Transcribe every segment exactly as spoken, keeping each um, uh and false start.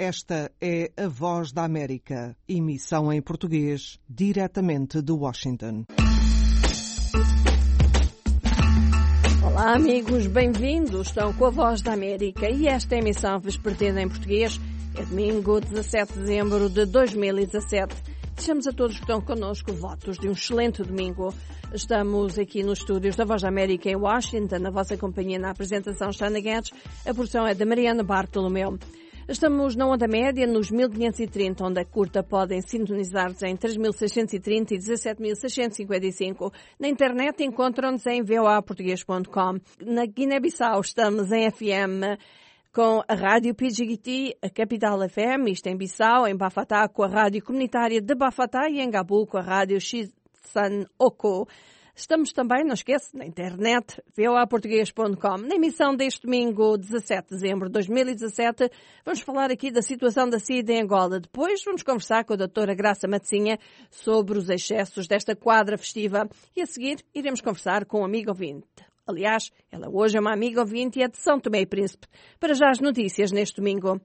Esta é a Voz da América, emissão em português, diretamente de Washington. Olá amigos, bem-vindos, estão com a Voz da América e esta emissão vespertina em português é domingo, dezassete de dezembro de dois mil e dezassete. Desejamos a todos que estão connosco votos de um excelente domingo. Estamos aqui nos estúdios da Voz da América em Washington, na vossa companhia na apresentação Shana Guedes, a produção é da Mariana Bartolomeu. Estamos na onda média, nos mil quinhentos e trinta, onde a curta podem sintonizar-nos em três mil seiscentos e trinta e dezassete mil seiscentos e cinquenta e cinco. Na internet encontram-nos em v o a português ponto com. Na Guiné-Bissau estamos em F M com a Rádio P G T, a Capital F M, isto em Bissau, em Bafatá com a Rádio Comunitária de Bafatá e em Gabu com a Rádio Xizan Oko. Estamos também, não esqueça, na internet, v o a português ponto com. Na emissão deste domingo, dezassete de dezembro de dois mil e dezassete, vamos falar aqui da situação da SIDA em Angola. Depois vamos conversar com a doutora Graça Matezinha sobre os excessos desta quadra festiva. E a seguir iremos conversar com um amigo ouvinte. Aliás, ela hoje é uma amiga ouvinte e é de São Tomé e Príncipe. Para já as notícias neste domingo.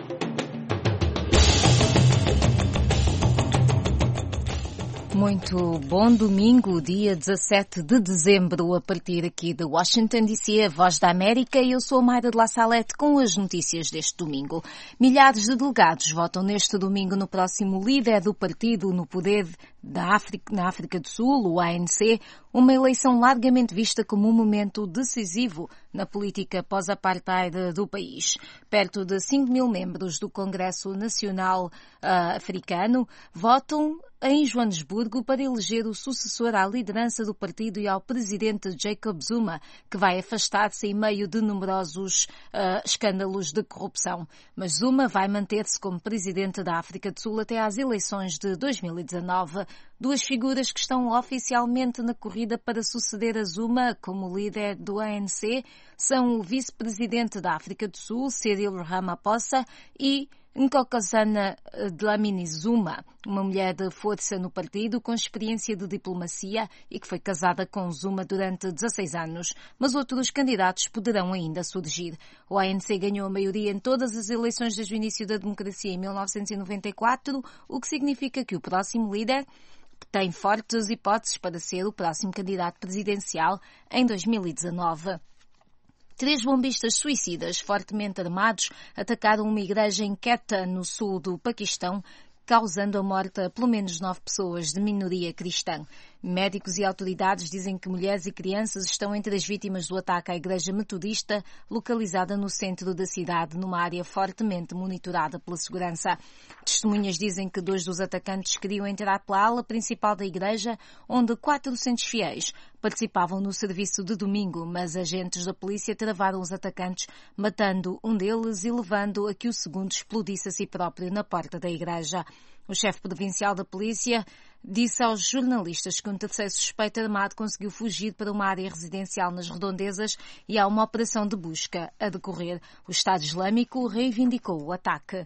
Muito bom domingo, dia dezassete de dezembro, a partir aqui de Washington D C, a Voz da América, e eu sou a Mayra de La Salette com as notícias deste domingo. Milhares de delegados votam neste domingo no próximo líder do partido no poder da África, na África do Sul, o A N C, uma eleição largamente vista como um momento decisivo na política pós-apartheid do país. Perto de cinco mil membros do Congresso Nacional uh, Africano votam em Joanesburgo para eleger o sucessor à liderança do partido e ao presidente Jacob Zuma, que vai afastar-se em meio de numerosos uh, escândalos de corrupção. Mas Zuma vai manter-se como presidente da África do Sul até às eleições de dois mil e dezanove. Duas figuras que estão oficialmente na corrida para suceder a Zuma como líder do A N C são o vice-presidente da África do Sul, Cyril Ramaphosa, e Nkosazana Dlamini Zuma, uma mulher de força no partido com experiência de diplomacia e que foi casada com Zuma durante dezasseis anos. Mas outros candidatos poderão ainda surgir. O A N C ganhou a maioria em todas as eleições desde o início da democracia em mil novecentos e noventa e quatro, o que significa que o próximo líder tem fortes hipóteses para ser o próximo candidato presidencial em dois mil e dezanove. Três bombistas suicidas fortemente armados atacaram uma igreja em Quetta, no sul do Paquistão, causando a morte a pelo menos nove pessoas de minoria cristã. Médicos e autoridades dizem que mulheres e crianças estão entre as vítimas do ataque à igreja metodista, localizada no centro da cidade, numa área fortemente monitorada pela segurança. Testemunhas dizem que dois dos atacantes queriam entrar pela ala principal da igreja, onde quatrocentos fiéis participavam no serviço de domingo, mas agentes da polícia travaram os atacantes, matando um deles e levando a que o segundo explodisse a si próprio na porta da igreja. O chefe provincial da polícia disse aos jornalistas que um terceiro suspeito armado conseguiu fugir para uma área residencial nas redondezas e há uma operação de busca a decorrer. O Estado Islâmico reivindicou o ataque.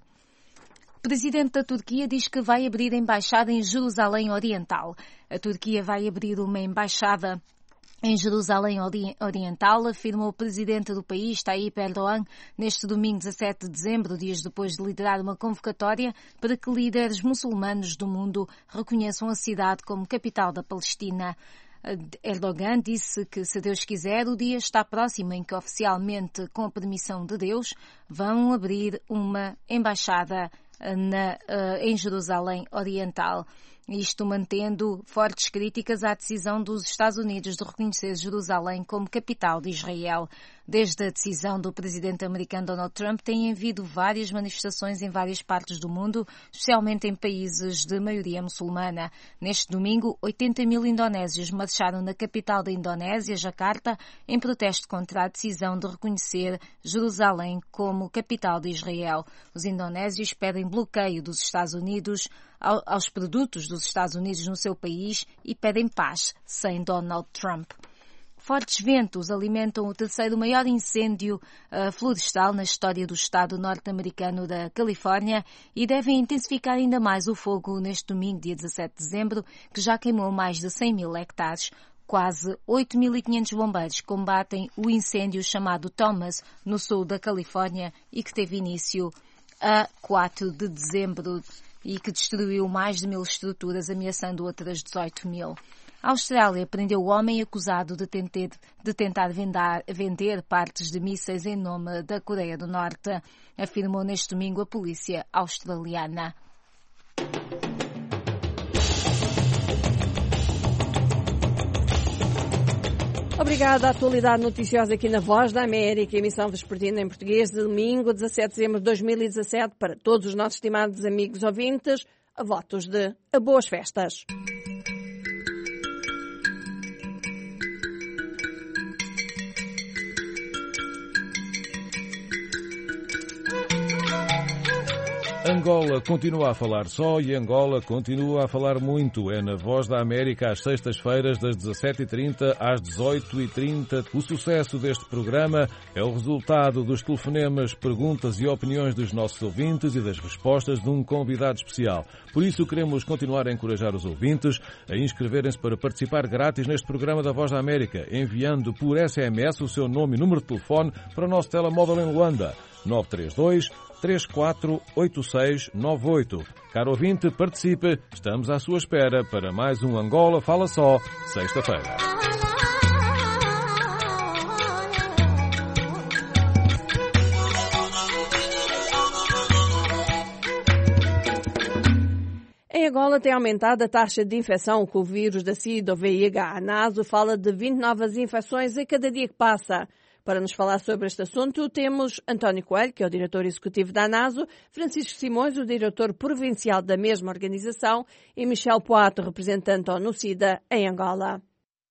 O presidente da Turquia diz que vai abrir embaixada em Jerusalém Oriental. A Turquia vai abrir uma embaixada em Jerusalém Oriental, afirmou o presidente do país, Tayyip Erdogan, neste domingo dezassete de dezembro, dias depois de liderar uma convocatória para que líderes muçulmanos do mundo reconheçam a cidade como capital da Palestina. Erdogan disse que, se Deus quiser, o dia está próximo em que, oficialmente, com a permissão de Deus, vão abrir uma embaixada na, em Jerusalém Oriental. Isto mantendo fortes críticas à decisão dos Estados Unidos de reconhecer Jerusalém como capital de Israel. Desde a decisão do presidente americano Donald Trump, têm havido várias manifestações em várias partes do mundo, especialmente em países de maioria muçulmana. Neste domingo, oitenta mil indonésios marcharam na capital da Indonésia, Jakarta, em protesto contra a decisão de reconhecer Jerusalém como capital de Israel. Os indonésios pedem bloqueio dos Estados Unidos aos produtos dos Estados Unidos no seu país e pedem paz sem Donald Trump. Fortes ventos alimentam o terceiro maior incêndio uh, florestal na história do estado norte-americano da Califórnia e devem intensificar ainda mais o fogo neste domingo, dia dezassete de dezembro, que já queimou mais de cem mil hectares. Quase oito mil e quinhentos bombeiros combatem o incêndio chamado Thomas, no sul da Califórnia, e que teve início a quatro de dezembro e que destruiu mais de mil estruturas, ameaçando outras dezoito mil. A Austrália prendeu o homem acusado de tentar, de tentar vendar, vender partes de mísseis em nome da Coreia do Norte, afirmou neste domingo a polícia australiana. Obrigada. A atualidade noticiosa aqui na Voz da América, emissão vespertina em português de domingo, dezassete de dezembro de dois mil e dezassete, para todos os nossos estimados amigos ouvintes, a votos de boas festas. Angola continua a falar só e Angola continua a falar muito. É na Voz da América às sextas-feiras das dezassete e trinta às dezoito e trinta. O sucesso deste programa é o resultado dos telefonemas, perguntas e opiniões dos nossos ouvintes e das respostas de um convidado especial. Por isso queremos continuar a encorajar os ouvintes a inscreverem-se para participar grátis neste programa da Voz da América, enviando por S M S o seu nome e número de telefone para o nosso telemóvel em Luanda, nove três dois, três quatro oito seis nove oito. Caro ouvinte, participe. Estamos à sua espera para mais um Angola Fala Só, sexta-feira. Em Angola tem aumentado a taxa de infecção com o vírus da SIDA ou V I H. A NASO fala de vinte novas infecções a cada dia que passa. Para nos falar sobre este assunto, temos António Coelho, que é o diretor executivo da ANASO, Francisco Simões, o diretor provincial da mesma organização, e Michel Poato, representante da ONU-SIDA em Angola.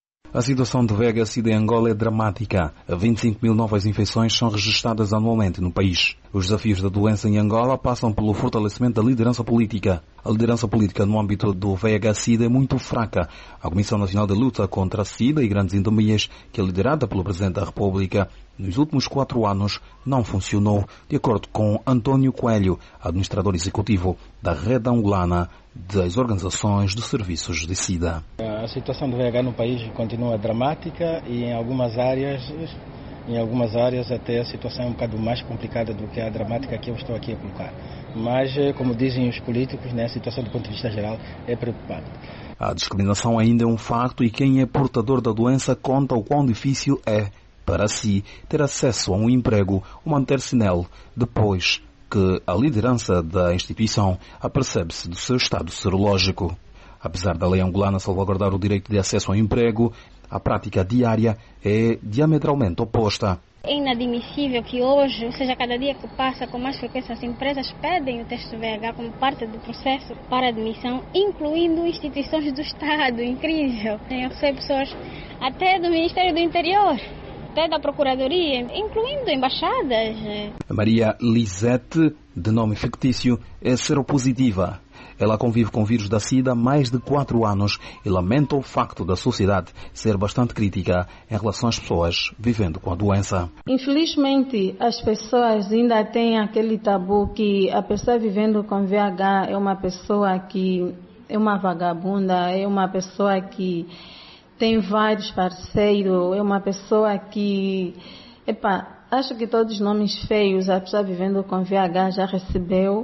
A situação de V I H-Sida em Angola é dramática. vinte e cinco mil novas infecções são registradas anualmente no país. Os desafios da doença em Angola passam pelo fortalecimento da liderança política. A liderança política no âmbito do V I H-Sida é muito fraca. A Comissão Nacional de Luta contra a SIDA e Grandes Endemias, que é liderada pelo Presidente da República, nos últimos quatro anos não funcionou, de acordo com António Coelho, administrador executivo da Rede Angolana das Organizações de Serviços de SIDA. A situação do V I H no país continua dramática e em algumas áreas, em algumas áreas até a situação é um bocado mais complicada do que a dramática que eu estou aqui a colocar. Mas, como dizem os políticos, né, a situação do ponto de vista geral é preocupante. A discriminação ainda é um facto e quem é portador da doença conta o quão difícil é para si ter acesso a um emprego ou manter-se nele depois que a liderança da instituição apercebe-se do seu estado serológico. Apesar da lei angolana salvaguardar o direito de acesso ao emprego, a prática diária é diametralmente oposta. É inadmissível que hoje, ou seja, cada dia que passa com mais frequência, as empresas pedem o teste V I H como parte do processo para admissão, incluindo instituições do Estado. Incrível. Eu recebo pessoas até do Ministério do Interior, até da Procuradoria, incluindo embaixadas. Maria Lisete, de nome fictício, é seropositiva. Ela convive com o vírus da SIDA há mais de quatro anos e lamenta o facto da sociedade ser bastante crítica em relação às pessoas vivendo com a doença. Infelizmente, as pessoas ainda têm aquele tabu que a pessoa vivendo com V I H é uma pessoa que é uma vagabunda, é uma pessoa que tem vários parceiros, é uma pessoa que... Epa, acho que todos os nomes feios a pessoa vivendo com V I H já recebeu.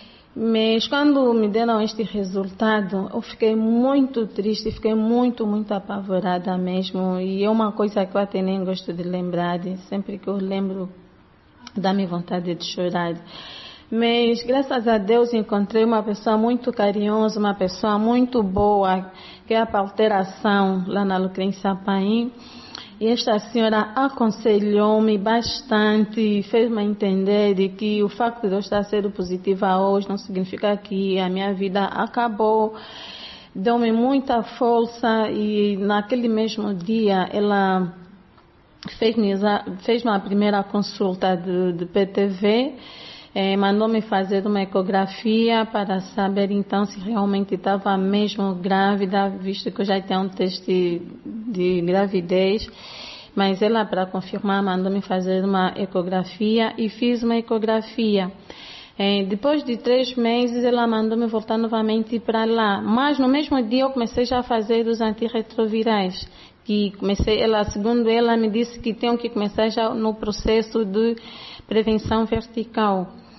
Mas quando me deram este resultado, eu fiquei muito triste, fiquei muito, muito apavorada mesmo. E é uma coisa que eu até nem gosto de lembrar. Sempre que eu lembro, dá-me vontade de chorar. Mas, graças a Deus, encontrei uma pessoa muito carinhosa, uma pessoa muito boa, que é a Palteração, lá na Lucrência Paim. E esta senhora aconselhou-me bastante, fez-me entender de que o facto de eu estar sendo positiva hoje não significa que a minha vida acabou. Deu-me muita força e naquele mesmo dia ela fez-me fez a primeira consulta de, de P T V, eh, mandou-me fazer uma ecografia para saber então se realmente estava mesmo grávida, visto que eu já tinha um teste de gravidez. Mas ela, para confirmar, mandou-me fazer uma ecografia e fiz uma ecografia. Eh, depois de três meses, ela mandou-me voltar novamente para lá. Mas no mesmo dia eu comecei já a fazer os antirretrovirais. Que comecei, ela, segundo ela, me disse que tenho que começar já no processo de prevenção vertical.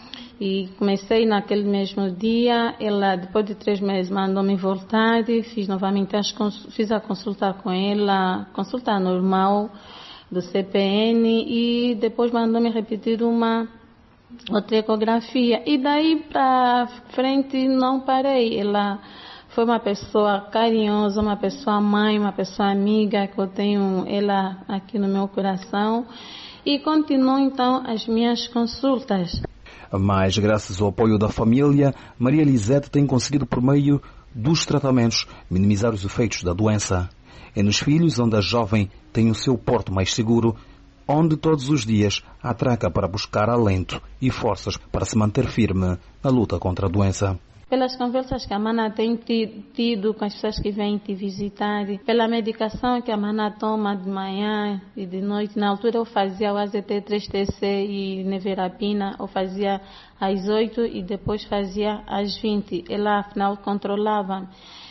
E comecei naquele mesmo dia, ela depois de três meses mandou-me voltar, fiz novamente, as, fiz a consulta com ela, consulta normal do C P N e depois mandou-me repetir uma outra ecografia. E daí para frente não parei, ela foi uma pessoa carinhosa, uma pessoa mãe, uma pessoa amiga, que eu tenho ela aqui no meu coração. E continuo então as minhas consultas. Mas, graças ao apoio da família, Maria Lisete tem conseguido, por meio dos tratamentos, minimizar os efeitos da doença. É nos filhos onde a jovem tem o seu porto mais seguro, onde todos os dias atraca para buscar alento e forças para se manter firme na luta contra a doença. Pelas conversas que a Mana tem tido com as pessoas que vêm te visitar, pela medicação que a Mana toma de manhã e de noite. Na altura eu fazia o A Z T três T C e nevirapina, eu fazia às oito e depois fazia às vinte. Ela afinal controlava.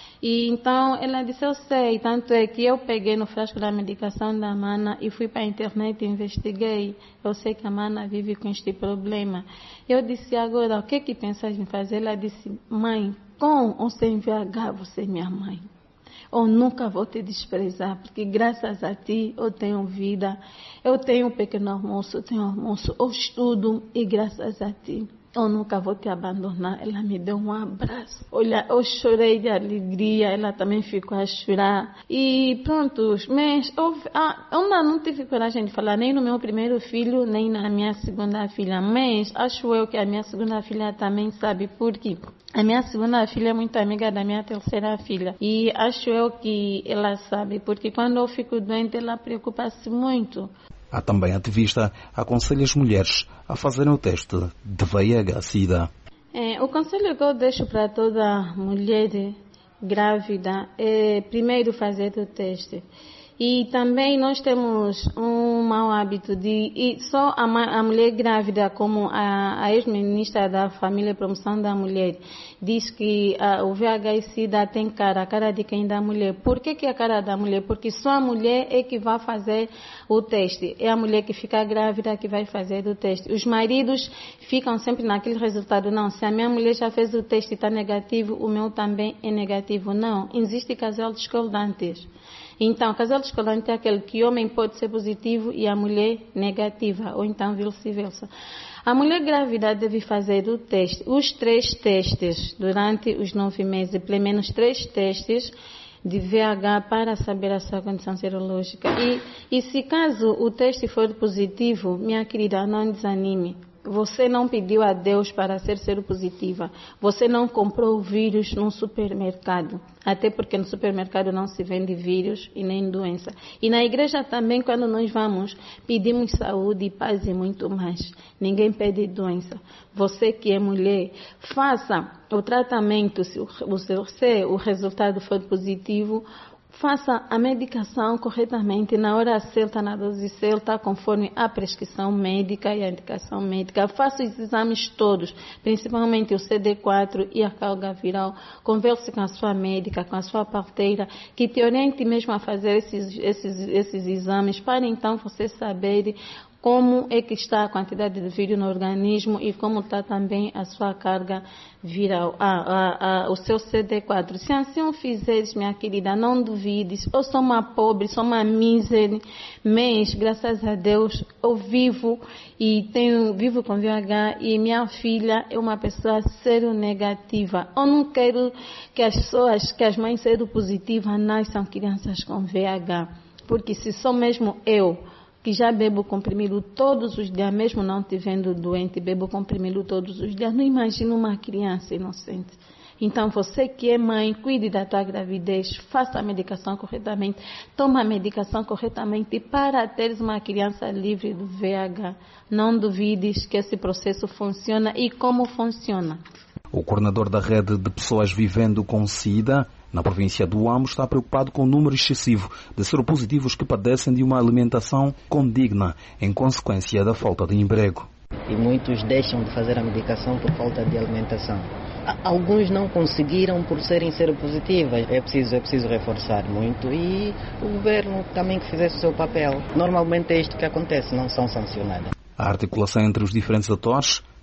E então ela disse, eu sei, tanto é que eu peguei no frasco da medicação da Mana e fui para a internet e investiguei. Eu sei que a Mana vive com este problema. Eu disse, agora, o que que pensas em fazer? Ela disse, mãe, com ou sem V H, você é minha mãe. Eu nunca vou te desprezar, porque graças a ti eu tenho vida, eu tenho um pequeno almoço, eu tenho almoço, eu estudo e graças a ti eu nunca vou te abandonar. Ela me deu um abraço. Olha, eu chorei de alegria, ela também ficou a chorar. E pronto, mas eu, ah, eu ainda não tive coragem de falar nem no meu primeiro filho, nem na minha segunda filha. Mas acho eu que a minha segunda filha também sabe, porque a minha segunda filha é muito amiga da minha terceira filha. E acho eu que ela sabe, porque quando eu fico doente, ela preocupa-se muito. Há também ativista aconselha as mulheres a fazerem o teste de V I H-Sida. É, o conselho que eu deixo para toda mulher grávida é primeiro fazer o teste. E também nós temos um mau hábito de e só a, a mulher grávida, como a, a ex-ministra da Família e Promoção da Mulher, diz que a, o V I H-Sida tem cara, a cara de quem dá mulher. Por que que é a cara da mulher? Porque só a mulher é que vai fazer o teste. É a mulher que fica grávida que vai fazer o teste. Os maridos ficam sempre naquele resultado. Não, se a minha mulher já fez o teste e está negativo, o meu também é negativo. Não, existe casal discordantes. Então, casal discordante é aquele que o homem pode ser positivo e a mulher negativa, ou então vice-versa. A mulher grávida deve fazer o teste, os três testes durante os nove meses, pelo menos três testes de V I H para saber a sua condição serológica. E, e se caso o teste for positivo, minha querida, não desanime. Você não pediu a Deus para ser seropositiva. Você não comprou o vírus num supermercado. Até porque no supermercado não se vende vírus e nem doença. E na igreja também, quando nós vamos, pedimos saúde, paz e muito mais. Ninguém pede doença. Você que é mulher, faça o tratamento. Se o, se o resultado for positivo, faça a medicação corretamente, na hora certa, na dose certa, conforme a prescrição médica e a indicação médica. Faça os exames todos, principalmente o C D quatro e a carga viral. Converse com a sua médica, com a sua parteira, que te oriente mesmo a fazer esses, esses, esses exames, para então você saber como é que está a quantidade de vírus no organismo e como está também a sua carga viral, ah, ah, ah, o seu C D quatro. Se assim o fizeres, minha querida, não duvides. Eu sou uma pobre, sou uma mísera, mas graças a Deus eu vivo e tenho, vivo com V I H e minha filha é uma pessoa seronegativa. Eu não quero que as pessoas, que as mães seropositivas nasçam crianças com V I H, porque se sou mesmo eu, que já bebo comprimido todos os dias, mesmo não te vendo doente, bebo comprimido todos os dias. Não imagino uma criança inocente. Então, você que é mãe, cuide da tua gravidez, faça a medicação corretamente, toma a medicação corretamente para teres uma criança livre do V I H. Não duvides que esse processo funciona e como funciona. O coordenador da rede de pessoas vivendo com SIDA na província do Huambo está preocupado com o número excessivo de seropositivos que padecem de uma alimentação condigna em consequência da falta de emprego. E muitos deixam de fazer a medicação por falta de alimentação. Alguns não conseguiram por serem seropositivas. É preciso, é preciso reforçar muito e o governo também que fizesse o seu papel. Normalmente é isto que acontece, não são sancionadas. A articulação entre os diferentes atores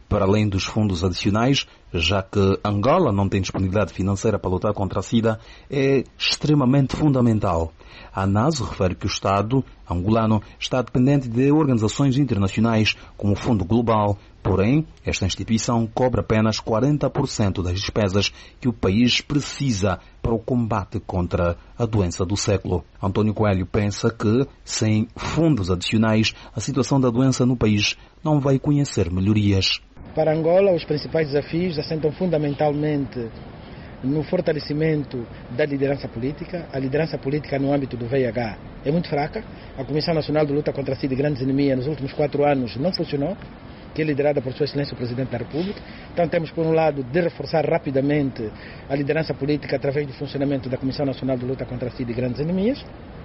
Para além dos fundos adicionais, já que Angola não tem disponibilidade financeira para lutar contra a SIDA, é extremamente fundamental. A ANASO refere que o Estado angolano está dependente de organizações internacionais como o Fundo Global, porém, esta instituição cobre apenas quarenta por cento das despesas que o país precisa para o combate contra a doença do século. António Coelho pensa que, sem fundos adicionais, a situação da doença no país não vai conhecer melhorias. Para Angola, os principais desafios assentam fundamentalmente no fortalecimento da liderança política. A liderança política no âmbito do V I H é muito fraca. A Comissão Nacional de Luta contra a SIDA e Grandes Anemias nos últimos quatro anos não funcionou, que é liderada por Sua Excelência o Presidente da República. Então temos, por um lado, de reforçar rapidamente a liderança política através do funcionamento da Comissão Nacional de Luta contra a SIDA e Grandes Anemias.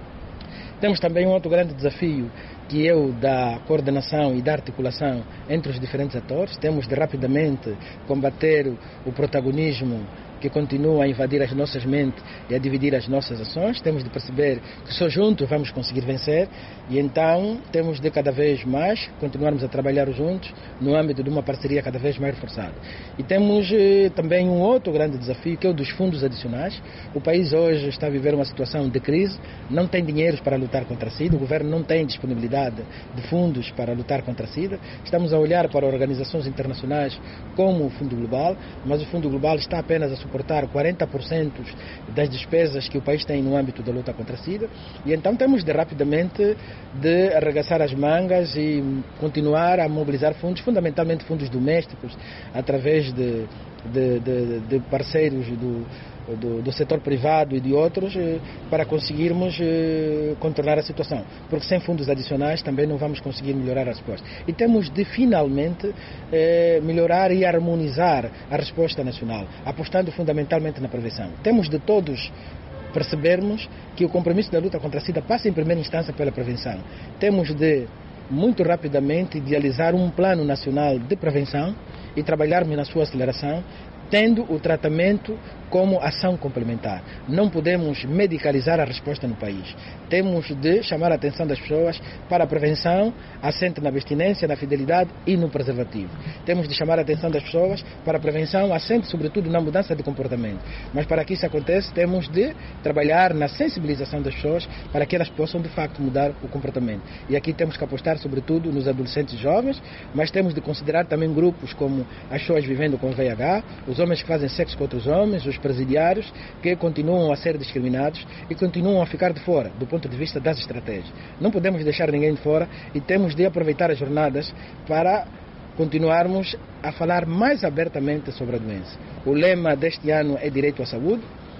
Temos também um outro grande desafio, que é o da coordenação e da articulação entre os diferentes atores. Temos de rapidamente combater o protagonismo que continua a invadir as nossas mentes e a dividir as nossas ações. Temos de perceber que só juntos vamos conseguir vencer, e então temos de cada vez mais continuarmos a trabalhar juntos no âmbito de uma parceria cada vez mais reforçada. E temos eh, também um outro grande desafio, que é o dos fundos adicionais. O país hoje está a viver uma situação de crise, não tem dinheiro para lutar contra a SIDA, o governo não tem disponibilidade de fundos para lutar contra a SIDA. Estamos a olhar para organizações internacionais como o Fundo Global, mas o Fundo Global está apenas a suportar quarenta por cento das despesas que o país tem no âmbito da luta contra a SIDA, e então temos de rapidamente de arregaçar as mangas e continuar a mobilizar fundos, fundamentalmente fundos domésticos, através de, de, de, de parceiros do, do, do setor privado e de outros, para conseguirmos contornar a situação, porque sem fundos adicionais também não vamos conseguir melhorar a resposta. E temos de finalmente eh, melhorar e harmonizar a resposta nacional, apostando fundamentalmente na prevenção. Temos de todos percebermos que o compromisso da luta contra a SIDA passa em primeira instância pela prevenção. Temos de, muito rapidamente, idealizar um plano nacional de prevenção e trabalharmos na sua aceleração, tendo o tratamento como ação complementar. Não podemos medicalizar a resposta no país. Temos de chamar a atenção das pessoas para a prevenção assente na abstinência, na fidelidade e no preservativo. Temos de chamar a atenção das pessoas para a prevenção assente sobretudo na mudança de comportamento. Mas para que isso aconteça, temos de trabalhar na sensibilização das pessoas para que elas possam de facto mudar o comportamento. E aqui temos que apostar sobretudo nos adolescentes jovens, mas temos de considerar também grupos como as pessoas vivendo com V I H, os homens que fazem sexo com outros homens, os presidiários, que continuam a ser discriminados e continuam a ficar de fora do ponto de vista das estratégias. Não podemos deixar ninguém de fora e temos de aproveitar as jornadas para continuarmos a falar mais abertamente sobre a doença. O lema deste ano é direito à saúde,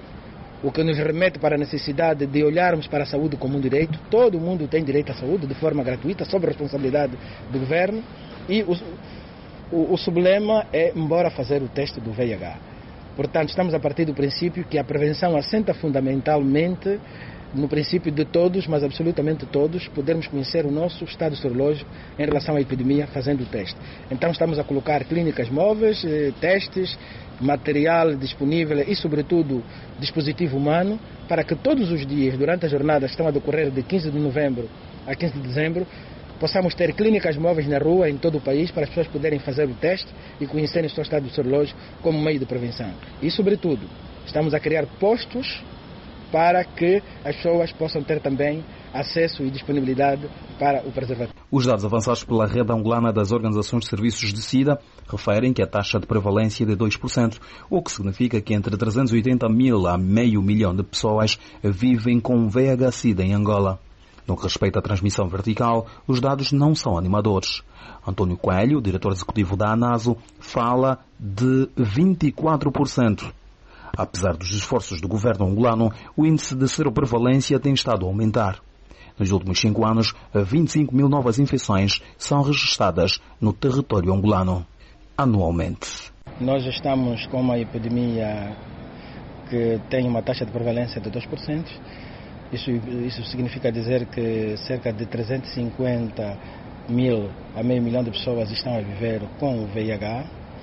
o que nos remete para a necessidade de olharmos para a saúde como um direito. Todo mundo tem direito à saúde de forma gratuita, sob a responsabilidade do governo, e o, o, o sublema é embora fazer o teste do V I H. Portanto, estamos a partir do princípio que a prevenção assenta fundamentalmente no princípio de todos, mas absolutamente todos, podermos conhecer o nosso estado sorológico em relação à epidemia fazendo o teste. Então estamos a colocar clínicas móveis, eh, testes, material disponível e, sobretudo, dispositivo humano, para que todos os dias, durante as jornadas que estão a decorrer de quinze de novembro a quinze de dezembro, possamos ter clínicas móveis na rua, em todo o país, para as pessoas poderem fazer o teste e conhecerem o seu estado sorológico como meio de prevenção. E, sobretudo, estamos a criar postos para que as pessoas possam ter também acesso e disponibilidade para o preservativo. Os dados avançados pela Rede Angolana das Organizações de Serviços de SIDA referem que a taxa de prevalência é de dois por cento, o que significa que entre trezentos e oitenta mil a meio milhão de pessoas vivem com V I H-Sida em Angola. No que respeita à transmissão vertical, os dados não são animadores. António Coelho, diretor executivo da ANASO, fala de vinte e quatro por cento. Apesar dos esforços do governo angolano, o índice de seroprevalência tem estado a aumentar. Nos últimos cinco anos, vinte e cinco mil novas infecções são registradas no território angolano, anualmente. Nós estamos com uma epidemia que tem uma taxa de prevalência de dois por cento. Isso, isso significa dizer que cerca de trezentos e cinquenta mil a meio milhão de pessoas estão a viver com o V I H.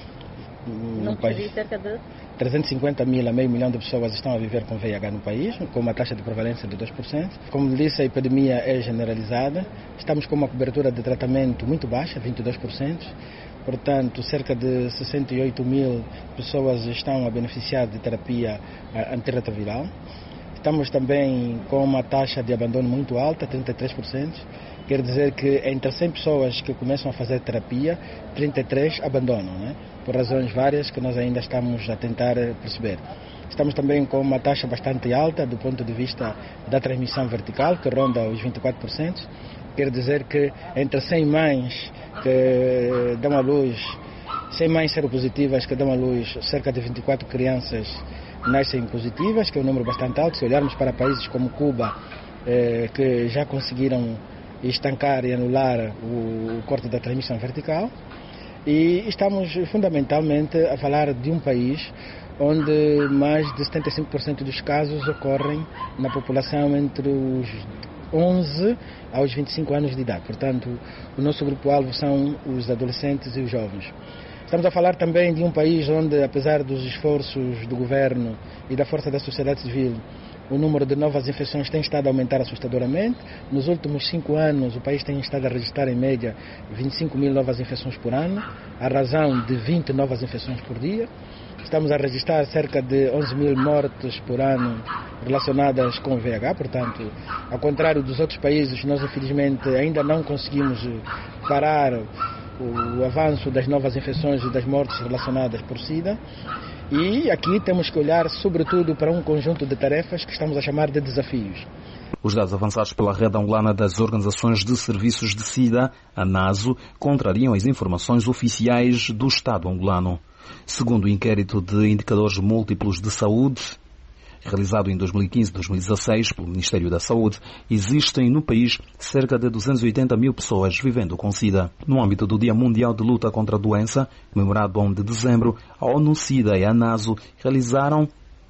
Não percebi, cerca de... trezentos e cinquenta mil a meio milhão de pessoas estão a viver com V I H no país, com uma taxa de prevalência de dois por cento. Como disse, a epidemia é generalizada. Estamos com uma cobertura de tratamento muito baixa, vinte e dois por cento. Portanto, cerca de sessenta e oito mil pessoas estão a beneficiar de terapia antirretroviral. Estamos também com uma taxa de abandono muito alta, trinta e três por cento. Quer dizer que entre cem pessoas que começam a fazer terapia, trinta e três abandonam, né? Por razões várias que nós ainda estamos a tentar perceber. Estamos também com uma taxa bastante alta do ponto de vista da transmissão vertical, que ronda os vinte e quatro por cento. Quer dizer que entre cem mães que dão à luz, cem mães seropositivas que dão à luz, cerca de vinte e quatro crianças nascem positivas, que é um número bastante alto. Se olharmos para países como Cuba, eh, que já conseguiram estancar e anular o, o corte da transmissão vertical. E estamos fundamentalmente a falar de um país onde mais de setenta e cinco por cento dos casos ocorrem na população entre os onze aos vinte e cinco anos de idade. Portanto, o nosso grupo-alvo são os adolescentes e os jovens. Estamos a falar também de um país onde, apesar dos esforços do governo e da força da sociedade civil, o número de novas infecções tem estado a aumentar assustadoramente. Nos últimos cinco anos, o país tem estado a registrar, em média, vinte e cinco mil novas infecções por ano, à razão de vinte novas infecções por dia. Estamos a registrar cerca de onze mil mortes por ano relacionadas com o V I H. Portanto, ao contrário dos outros países, nós, infelizmente, ainda não conseguimos parar o avanço das novas infecções e das mortes relacionadas por SIDA. E aqui temos que olhar sobretudo para um conjunto de tarefas que estamos a chamar de desafios. Os dados avançados pela Rede Angolana das Organizações de Serviços de SIDA, a NASO, contrariam as informações oficiais do Estado angolano. Segundo o inquérito de indicadores múltiplos de saúde, realizado em dois mil e quinze a dois mil e dezasseis pelo Ministério da Saúde, existem no país cerca de duzentas e oitenta mil pessoas vivendo com SIDA. No âmbito do Dia Mundial de Luta contra a Doença, comemorado a primeiro de dezembro, a ONU SIDA e a NASO realizaram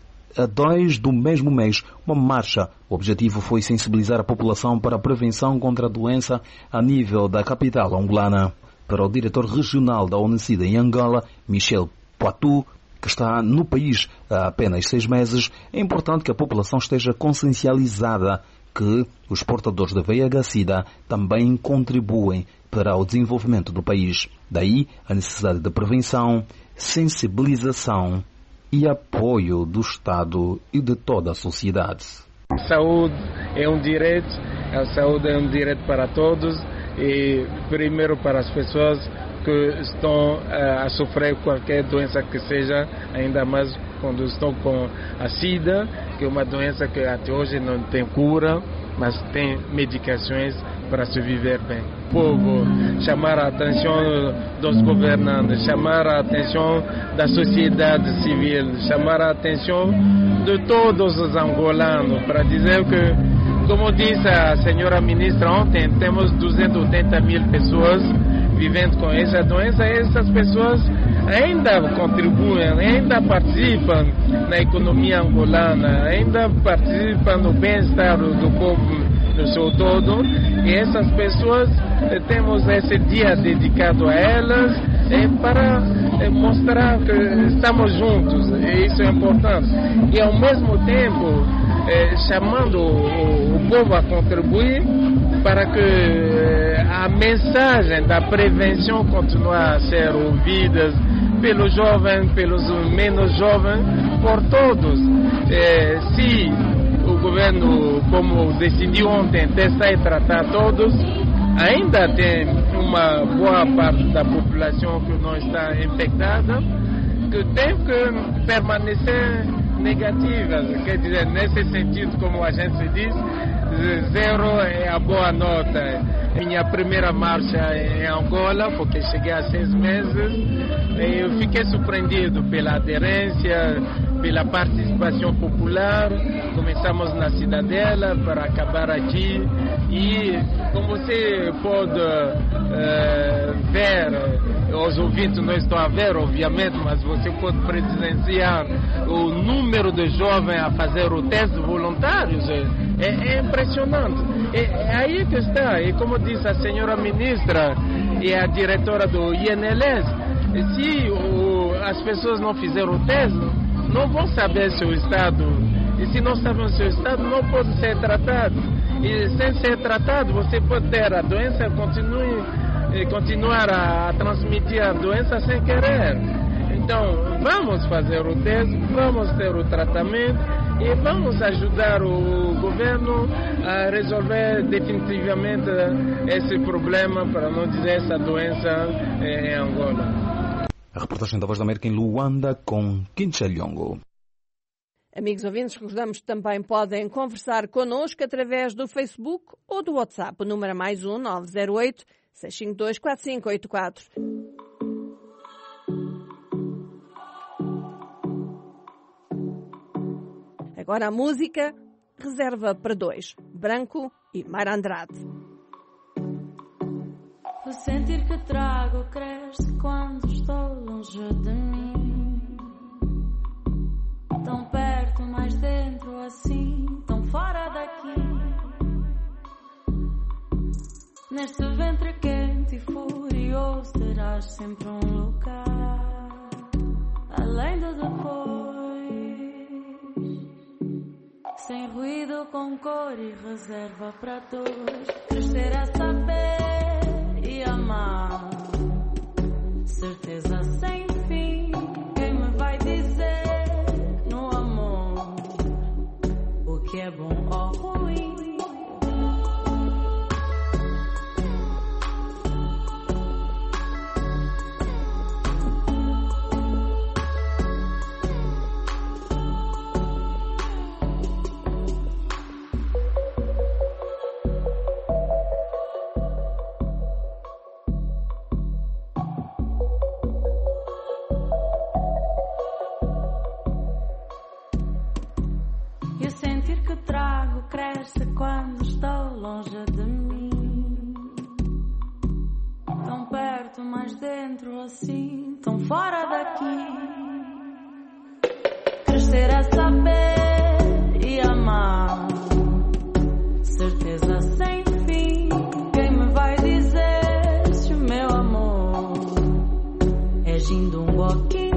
a dois do mesmo mês uma marcha. O objetivo foi sensibilizar a população para a prevenção contra a doença a nível da capital angolana. Para o diretor regional da ONU SIDA em Angola, Michel Poitou, que está no país há apenas seis meses, é importante que a população esteja consciencializada que os portadores de V I H SIDA também contribuem para o desenvolvimento do país. Daí a necessidade de prevenção, sensibilização e apoio do Estado e de toda a sociedade. A saúde é um direito, a saúde é um direito para todos e primeiro para as pessoas que estão uh, a sofrer qualquer doença que seja, ainda mais quando estão com a SIDA, que é uma doença que até hoje não tem cura, mas tem medicações para se viver bem. O povo, chamar a atenção dos governantes, chamar a atenção da sociedade civil, chamar a atenção de todos os angolanos, para dizer que, como disse a senhora ministra ontem, temos duzentas e oitenta mil pessoas vivendo com essa doença. Essas pessoas ainda contribuem, ainda participam na economia angolana, ainda participam no bem-estar do povo no seu todo, e essas pessoas, temos esse dia dedicado a elas é para mostrar que estamos juntos, e isso é importante, e ao mesmo tempo é, chamando o, o povo a contribuir para que a mensagem da prevenção continue a ser ouvida pelos jovens, pelos menos jovens, por todos. É, se o governo, como decidiu ontem, testar e tratar todos, ainda tem uma boa parte da população que não está infectada, que tem que permanecer negativas, quer dizer, nesse sentido, como a gente diz, zero é a boa nota. Minha primeira marcha em Angola, porque cheguei há seis meses, eu fiquei surpreendido pela aderência, pela participação popular. Começamos na Cidadela para acabar aqui, e como você pode uh, ver, os ouvintes não estão a ver, obviamente, mas você pode presenciar o número de jovens a fazer o teste voluntários. É, é impressionante. É, é aí que está. E como disse a senhora ministra e a diretora do I N L S, se o, as pessoas não fizeram o teste, não vão saber seu estado. E se não sabem o seu estado, não pode ser tratado. E sem ser tratado, você pode ter a doença, continue continuar a transmitir a doença sem querer. Então, vamos fazer o teste, vamos ter o tratamento e vamos ajudar o governo a resolver definitivamente esse problema, para não dizer essa doença, em Angola. A reportagem da Voz da América em Luanda com Quinchalhongo. Amigos ouvintes, recordamos que também podem conversar connosco através do Facebook ou do WhatsApp. O número é mais um nove zero oito, seis cinco dois, quatro cinco oito quatro. Agora a música Reserva para Dois, Branco e Mara Andrade. O sentir que trago cresce quando estou longe de mim. Tão perto, mais dentro assim, tão fora daqui. Neste ventre quente e furioso terás sempre um lugar além do depois. Sem ruído, com cor e reserva para dois. Crescer a saber e amar. Certeza sem fim. Quem me vai dizer no amor o que é bom ou ruim? Cresce quando estou longe de mim. Tão perto, mas dentro assim, tão fora daqui. Crescer a saber e amar. Certeza sem fim. Quem me vai dizer se o meu amor é Jindum ou Quimbi?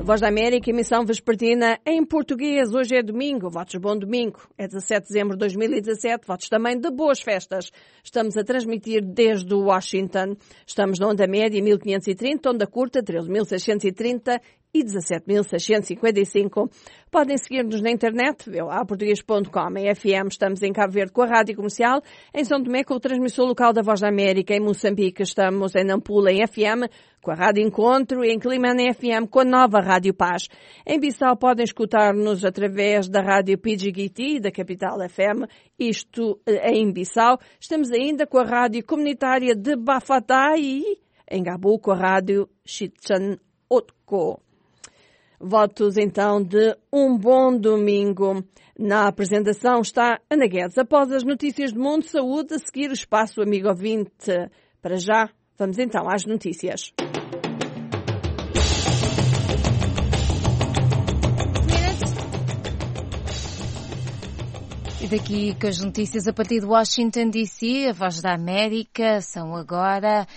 Voz da América, emissão vespertina em português. Hoje é domingo, votos bom domingo. É dezassete de dezembro de dois mil e dezassete, votos também de boas festas. Estamos a transmitir desde Washington. Estamos na onda média mil quinhentos e trinta, onda curta treze mil seiscentos e trinta e dezassete mil seiscentos e cinquenta e cinco. Podem seguir-nos na internet, vê lá, português ponto com. Em F M estamos em Cabo Verde com a Rádio Comercial, em São Tomé com o transmissor local da Voz da América, em Moçambique estamos em Nampula em F M, com a Rádio Encontro e em Climane F M com a nova Rádio Paz. Em Bissau podem escutar-nos através da Rádio P G G T da Capital F M, isto em Bissau. Estamos ainda com a Rádio Comunitária de Bafatá e em Gabu com a Rádio Chichen Otko. Votos, então, de um bom domingo. Na apresentação está Ana Guedes. Após as notícias do mundo, saúde, a seguir o espaço Amigo Ouvinte. Para já, vamos então às notícias. E daqui com as notícias a partir de Washington D C, a Voz da América, são agora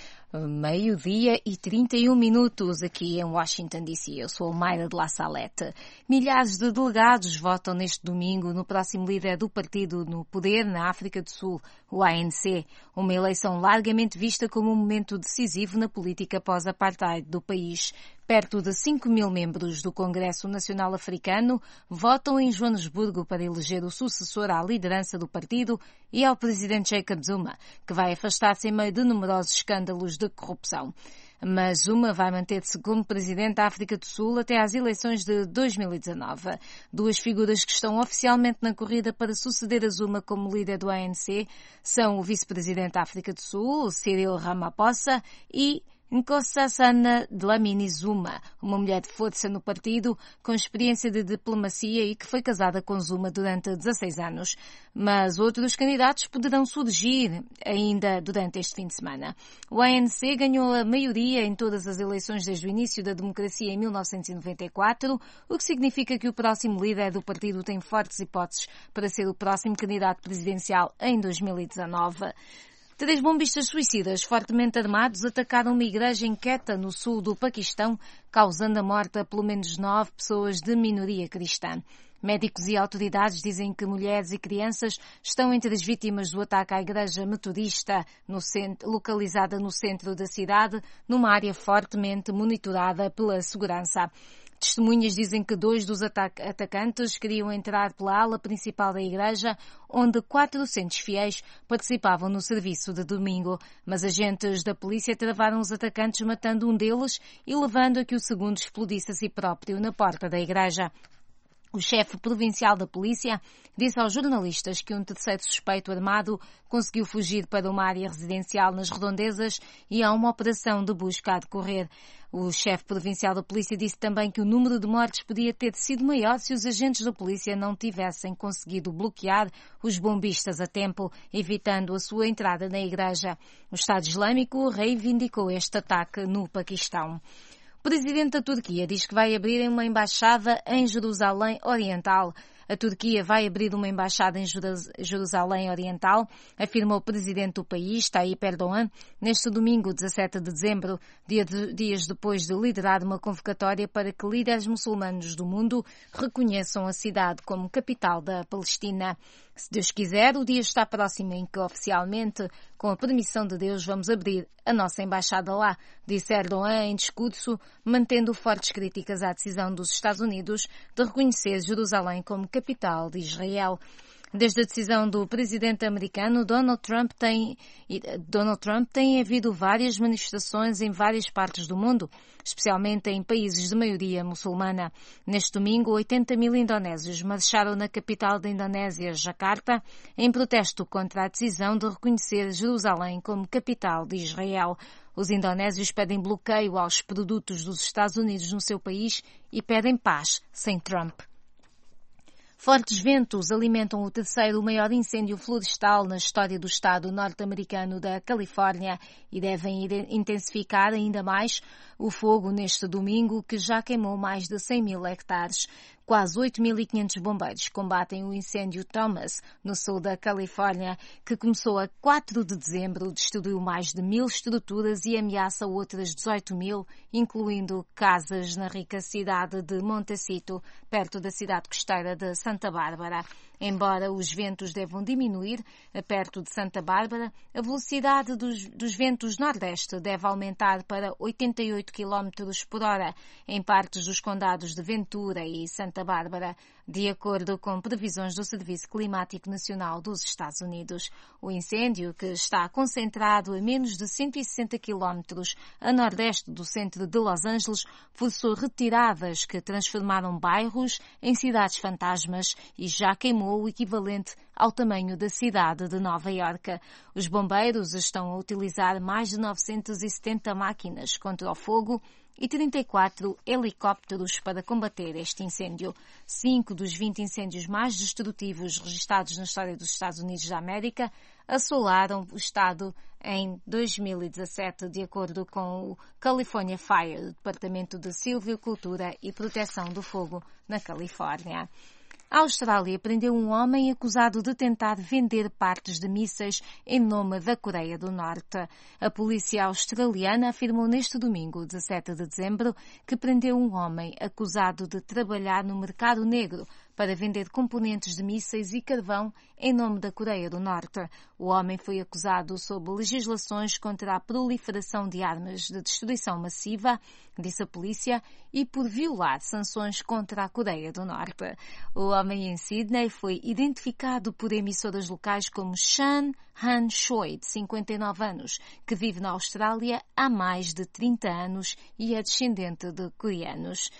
meio-dia e trinta e um minutos aqui em Washington D C. Eu sou Mayra de La Salette. Milhares de delegados votam neste domingo no próximo líder do partido no poder na África do Sul, o A N C. Uma eleição largamente vista como um momento decisivo na política pós-apartheid do país. Perto de cinco mil membros do Congresso Nacional Africano votam em Joanesburgo para eleger o sucessor à liderança do partido e ao presidente Jacob Zuma, que vai afastar-se em meio de numerosos escândalos de corrupção. Mas Zuma vai manter-se como presidente da África do Sul até às eleições de dois mil e dezanove. Duas figuras que estão oficialmente na corrida para suceder a Zuma como líder do A N C são o vice-presidente da África do Sul, Cyril Ramaphosa, e Nkosazana Dlamini Zuma, uma mulher de força no partido, com experiência de diplomacia e que foi casada com Zuma durante dezasseis anos. Mas outros candidatos poderão surgir ainda durante este fim de semana. O A N C ganhou a maioria em todas as eleições desde o início da democracia em mil novecentos e noventa e quatro, o que significa que o próximo líder do partido tem fortes hipóteses para ser o próximo candidato presidencial em dois mil e dezanove. Três bombistas suicidas fortemente armados atacaram uma igreja em Quetta, no sul do Paquistão, causando a morte a pelo menos nove pessoas de minoria cristã. Médicos e autoridades dizem que mulheres e crianças estão entre as vítimas do ataque à igreja metodista, no centro, localizada no centro da cidade, numa área fortemente monitorada pela segurança. Testemunhas dizem que dois dos atac- atacantes queriam entrar pela ala principal da igreja, onde quatrocentos fiéis participavam no serviço de domingo. Mas agentes da polícia travaram os atacantes, matando um deles e levando a que o segundo explodisse a si próprio na porta da igreja. O chefe provincial da polícia disse aos jornalistas que um terceiro suspeito armado conseguiu fugir para uma área residencial nas redondezas e há uma operação de busca a decorrer. O chefe provincial da polícia disse também que o número de mortes podia ter sido maior se os agentes da polícia não tivessem conseguido bloquear os bombistas a tempo, evitando a sua entrada na igreja. O Estado Islâmico reivindicou este ataque no Paquistão. O presidente da Turquia diz que vai abrir uma embaixada em Jerusalém Oriental. A Turquia vai abrir uma embaixada em Jerusalém Oriental, afirmou o presidente do país, Tayyip Erdogan, neste domingo, dezassete de dezembro, dia de, dias depois de liderar uma convocatória para que líderes muçulmanos do mundo reconheçam a cidade como capital da Palestina. Se Deus quiser, o dia está próximo em que, oficialmente, com a permissão de Deus, vamos abrir a nossa embaixada lá, disse Erdogan em discurso, mantendo fortes críticas à decisão dos Estados Unidos de reconhecer Jerusalém como capital de Israel. Desde a decisão do presidente americano, Donald Trump tem, Donald Trump tem havido várias manifestações em várias partes do mundo, especialmente em países de maioria muçulmana. Neste domingo, oitenta mil indonésios marcharam na capital da Indonésia, Jakarta, em protesto contra a decisão de reconhecer Jerusalém como capital de Israel. Os indonésios pedem bloqueio aos produtos dos Estados Unidos no seu país e pedem paz sem Trump. Fortes ventos alimentam o terceiro maior incêndio florestal na história do estado norte-americano da Califórnia e devem intensificar ainda mais o fogo neste domingo, que já queimou mais de cem mil hectares. Quase oito mil e quinhentos bombeiros combatem o incêndio Thomas, no sul da Califórnia, que começou a quatro de dezembro, destruiu mais de mil estruturas e ameaça outras dezoito mil, incluindo casas na rica cidade de Montecito, perto da cidade costeira de Santa Bárbara. Embora os ventos devam diminuir, perto de Santa Bárbara, a velocidade dos, dos ventos nordeste deve aumentar para oitenta e oito quilómetros por hora em partes dos condados de Ventura e Santa Bárbara, de acordo com previsões do Serviço Climático Nacional dos Estados Unidos. O incêndio, que está concentrado a menos de cento e sessenta quilómetros a nordeste do centro de Los Angeles, forçou retiradas que transformaram bairros em cidades fantasmas e já queimou o equivalente ao tamanho da cidade de Nova Iorque. Os bombeiros estão a utilizar mais de novecentas e setenta máquinas contra o fogo e trinta e quatro helicópteros para combater este incêndio. Cinco dos vinte incêndios mais destrutivos registrados na história dos Estados Unidos da América assolaram o estado em dois mil e dezassete, de acordo com o California Fire, Departamento de Silvicultura e Proteção do Fogo na Califórnia. A Austrália prendeu um homem acusado de tentar vender partes de mísseis em nome da Coreia do Norte. A polícia australiana afirmou neste domingo, dezassete de dezembro, que prendeu um homem acusado de trabalhar no mercado negro para vender componentes de mísseis e carvão em nome da Coreia do Norte. O homem foi acusado sob legislações contra a proliferação de armas de destruição massiva, disse a polícia, e por violar sanções contra a Coreia do Norte. O homem em Sydney foi identificado por emissoras locais como Shan Han Choi, de cinquenta e nove anos, que vive na Austrália há mais de trinta anos e é descendente de coreanos.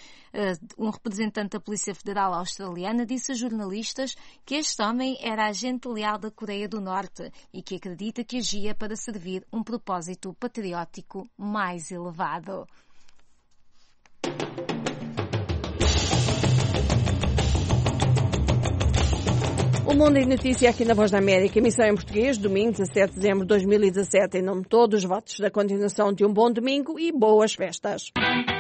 Um representante da Polícia Federal Australiana disse a jornalistas que este homem era agente leal da Coreia do Norte e que acredita que agia para servir um propósito patriótico mais elevado. O Mundo em Notícia aqui na Voz da América, emissão em português, domingo, dezassete de dezembro de dois mil e dezassete. Em nome de todos os votos da continuação de um bom domingo e boas festas.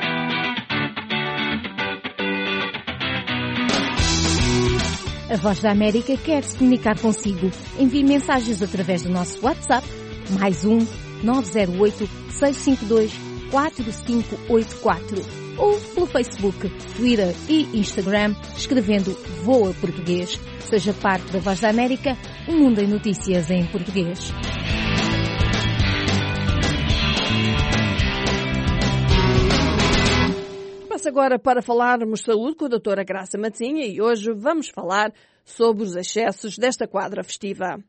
A Voz da América quer se comunicar consigo. Envie mensagens através do nosso WhatsApp, mais um nove zero oito, seis cinco dois, quatro cinco oito quatro, ou pelo Facebook, Twitter e Instagram, escrevendo Voa Português. Seja parte da Voz da América, o mundo em notícias em português. Passo agora para falarmos de saúde com a doutora Graça Matezinha e hoje vamos falar sobre os excessos desta quadra festiva.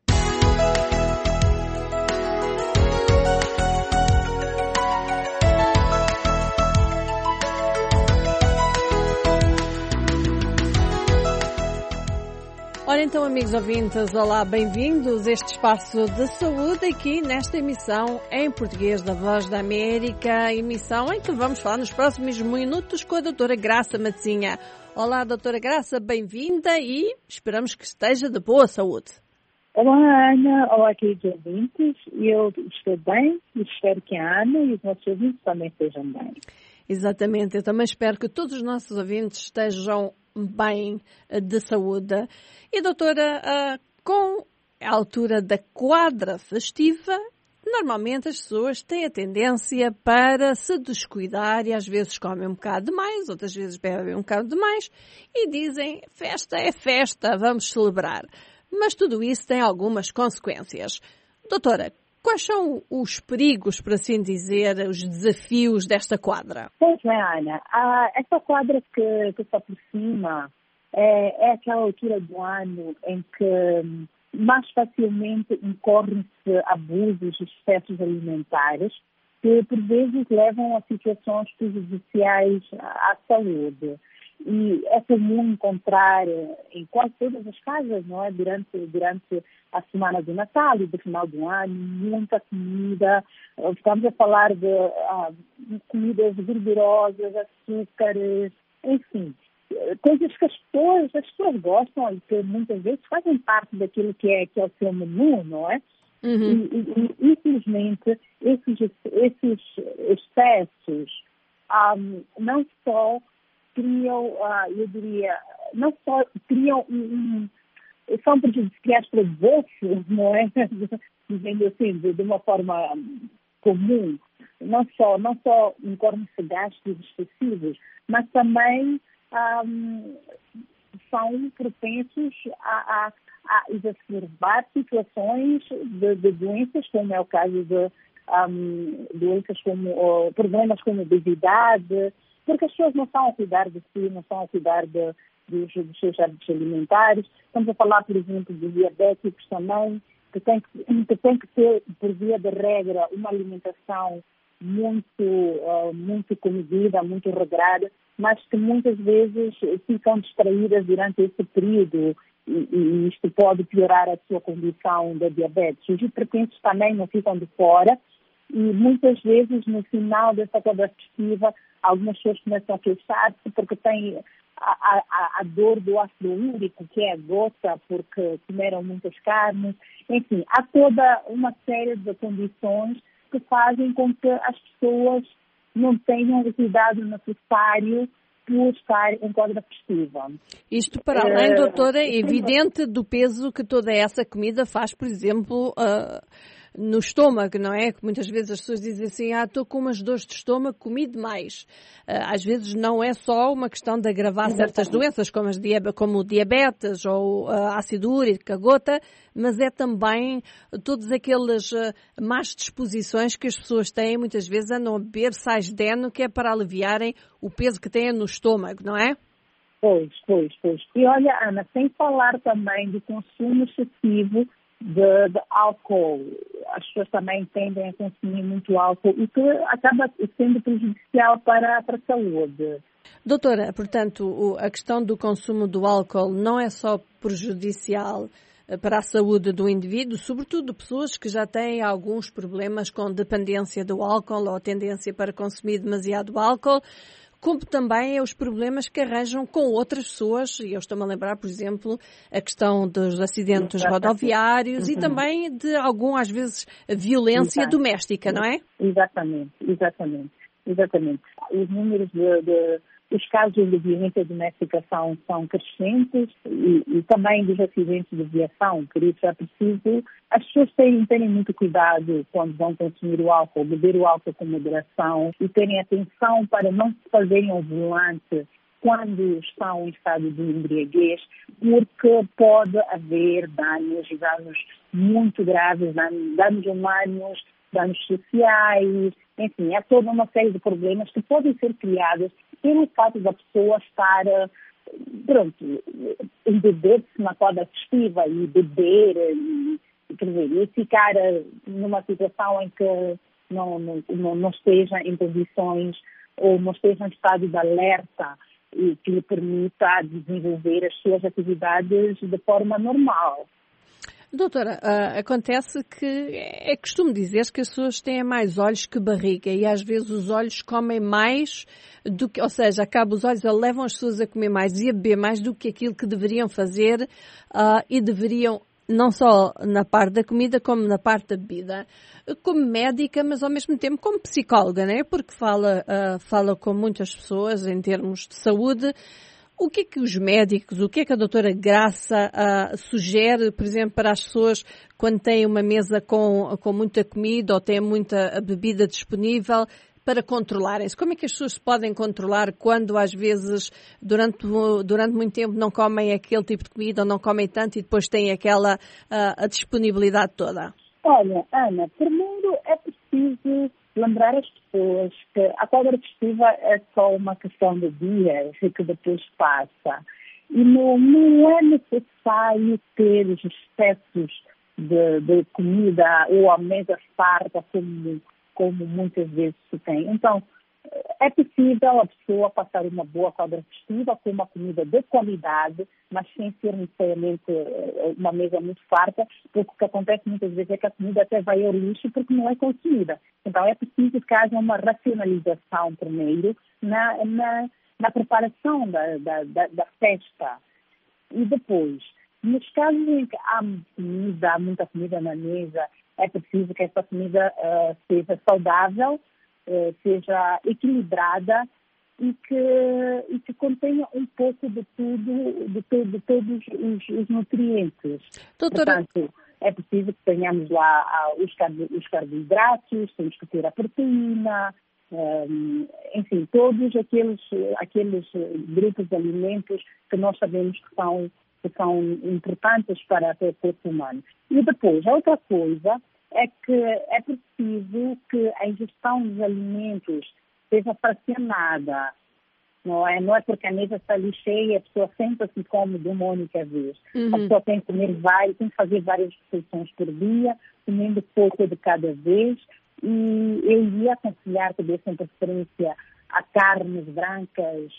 Ora então, amigos ouvintes, olá, bem-vindos a este espaço de saúde aqui nesta emissão em português da Voz da América, emissão em que vamos falar nos próximos minutos com a doutora Graça Matezinha. Olá, doutora Graça, bem-vinda e esperamos que esteja de boa saúde. Olá, Ana. Olá, queridos ouvintes. Eu estou bem e espero que a Ana e os nossos ouvintes também estejam bem. Exatamente, eu também espero que todos os nossos ouvintes estejam bem de saúde. E, doutora, com a altura da quadra festiva, normalmente as pessoas têm a tendência para se descuidar e às vezes comem um bocado demais, outras vezes bebem um bocado demais e dizem, festa é festa, vamos celebrar. Mas tudo isso tem algumas consequências. Doutora, quais são os perigos, por assim dizer, os desafios desta quadra? Pois é, Ana. Ah, esta quadra que, que se aproxima é, é aquela altura do ano em que mais facilmente incorrem-se abusos e excessos alimentares que, por vezes, levam a situações prejudiciais à saúde. E é comum encontrar em quase todas as casas, não é? Durante, durante a semana do Natal e do final do ano, muita comida. Estamos a falar de ah, comidas gordurosas, açúcares, enfim, coisas que as pessoas, as pessoas gostam e que muitas vezes fazem parte daquilo que é, que é o seu menu, não é? Uhum. E, e, e, infelizmente, esses, esses excessos um, não só criam, eu diria, não só criam um, um, são prejudiciais para o bolso, não é? Dizendo assim, de, de uma forma comum, não só, não só incorrem-se gastos excessivos, mas também um, são propensos a, a, a exacerbar situações de, de doenças, como é o caso de um, doenças como, uh, problemas como obesidade, porque as pessoas não estão a cuidar de si, não estão a cuidar de, dos, dos seus hábitos alimentares. Estamos a falar, por exemplo, de diabéticos também, que tem que, que tem que ter, por via de regra, uma alimentação muito, uh, muito comedida, muito regrada, mas que muitas vezes ficam distraídas durante esse período e, e isto pode piorar a sua condição de diabetes. Os hipertensos também não ficam de fora e muitas vezes no final dessa quadra festiva algumas pessoas começam a queixar-se porque têm a, a, a dor do ácido úrico, que é a gota, porque comeram muitas carnes. Enfim, há toda uma série de condições que fazem com que as pessoas não tenham o cuidado necessário por estar em quadra festiva. Isto para além, doutora, é evidente do peso que toda essa comida faz, por exemplo, uh, no estômago, não é? Que muitas vezes as pessoas dizem assim, ah, estou com umas dores de estômago, comi demais. Uh, às vezes não é só uma questão de agravar Exatamente. certas doenças, como, as diabetes, como o diabetes ou uh, ácido úrico, a gota, mas é também todas aquelas uh, más disposições que as pessoas têm, muitas vezes andam a beber sais deno, que é para aliviarem o peso que têm no estômago, não é? Pois, pois, pois. E olha, Ana, sem falar também do consumo excessivo de, de álcool. As pessoas também tendem a consumir muito álcool e que acaba sendo prejudicial para, para a saúde. Doutora, portanto, a questão do consumo do álcool não é só prejudicial para a saúde do indivíduo, sobretudo de pessoas que já têm alguns problemas com dependência do álcool ou tendência para consumir demasiado álcool, como também é os problemas que arranjam com outras pessoas, e eu estou-me a lembrar, por exemplo, a questão dos acidentes rodoviários uhum. e também de algum, às vezes, violência Exato. doméstica, não é? Exatamente, exatamente, exatamente. Os números de, de os casos de violência doméstica são, são crescentes e, e também dos acidentes de viação, por isso é preciso as pessoas terem, terem muito cuidado quando vão consumir o álcool, beber o álcool com moderação e terem atenção para não se fazerem ao volante quando estão em estado de embriaguez, porque pode haver danos, danos muito graves, danos, danos humanos, danos sociais, enfim, há toda uma série de problemas que podem ser criados pelo fato da pessoa estar, pronto, embeber-se na quadra festiva e beber, e, quer dizer, e ficar numa situação em que não, não, não esteja em condições ou não esteja em estado de alerta e que lhe permita desenvolver as suas atividades de forma normal. Doutora, uh, acontece que é costume dizer que as pessoas têm mais olhos que barriga e às vezes os olhos comem mais do que, ou seja, acaba os olhos, levam as pessoas a comer mais e a beber mais do que aquilo que deveriam fazer uh, e deveriam, não só na parte da comida como na parte da bebida. Como médica, mas ao mesmo tempo como psicóloga, né? Porque fala, uh, fala com muitas pessoas em termos de saúde. O que é que os médicos, o que é que a doutora Graça uh, sugere, por exemplo, para as pessoas quando têm uma mesa com, com muita comida ou têm muita bebida disponível para controlarem-se? Como é que as pessoas se podem controlar quando às vezes durante, durante muito tempo não comem aquele tipo de comida ou não comem tanto e depois têm aquela uh, a disponibilidade toda? Olha, Ana, primeiro é preciso lembrar as pessoas que a quadra festiva é só uma questão de dias e que depois passa. E não, não é necessário ter os excessos de, de comida ou a mesa farta como, como muitas vezes se tem. Então, é possível a pessoa passar uma boa quadra festiva com uma comida de qualidade, mas sem ser necessariamente uma mesa muito farta, porque o que acontece muitas vezes é que a comida até vai ao lixo porque não é consumida. Então é preciso que haja uma racionalização primeiro na, na, na preparação da, da, da, da festa. E depois, nos casos em que há comida, há muita comida na mesa, é preciso que essa comida uh, seja saudável, seja equilibrada e que, e que contenha um pouco de tudo, de, to, de todos os, os nutrientes. Doutora... Portanto, é preciso que tenhamos lá os, os carboidratos, temos que ter a proteína, um, enfim, todos aqueles, aqueles grupos de alimentos que nós sabemos que são, que são importantes para, para o corpo humano. E depois, a outra coisa é que é preciso que a ingestão dos alimentos seja fracionada. Não é, não é porque a mesa está ali cheia, a pessoa senta-se e come de uma única vez. Uhum. A pessoa tem que comer várias, tem que fazer várias refeições por dia, comendo pouco de cada vez. E eu iria aconselhar que dessem preferência a carnes brancas,